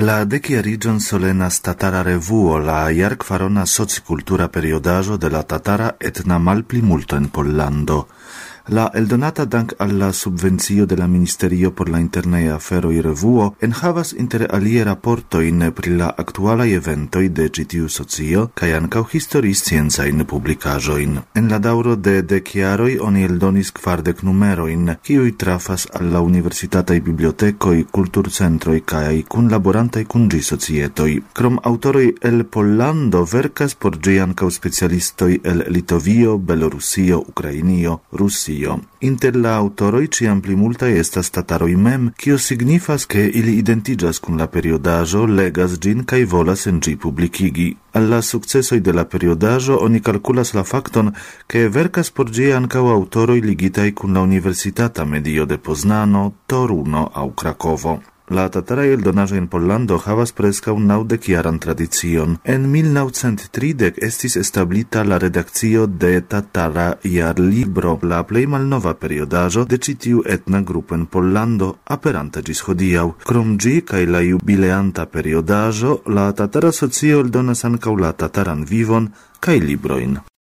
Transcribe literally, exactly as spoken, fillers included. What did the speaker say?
La decchiarigion solenas Tatara Revuo, la jarkvarona socikultura periodaĵo de la tatara etna malplimulto en Pollando. La eldonata dank alla subvencio de la Ministerio por la Internae Aferoj revuo enhavas inter alie raportojn pri la aktualaj eventoj de ĉi tiu socio kaj ankaŭ historisciencajn publikaĵojn. En la daŭro de dek jaroj oni eldonis kvardek numerojn, kiuj trafas al la universitataj bibliotekoj, kulturcentroj kaj kunlaborantaj kun ĝi societoj. Krom aŭtoroj el Pollando verkas por ĝi ankaŭ specialistoj el Litovio, Belorusio, Ukrainio, Rusio. Inter la autoroj ĉiam pli multaj estas tataroj mem, kio signifas, ke ili identiĝas kun la periodaĵo, legas ĝin kaj volas en ĝi publikigi. Al la sukcesoj de la periodaĵo oni kalkulas la fakton, ke verkas por ĝi ankaŭ aŭtoroj ligitaj kun la universitata medio de Poznano, Toruno aŭ Krakovo. La tatara eldonaĵo en Pollando havas preskaŭ naŭdekjaran tradicion. En mil naŭcent tridek estis establita la redakcio de Tatara Jarlibro, la plej malnova periodaĵo de ĉi tiu etna grupo en Pollando, aperanta ĝis hodiaŭ. Krom ĝi kaj la jubileanta periodaĵo, la tatara socio eldonas ankaŭ la tataran vivon kaj librojn.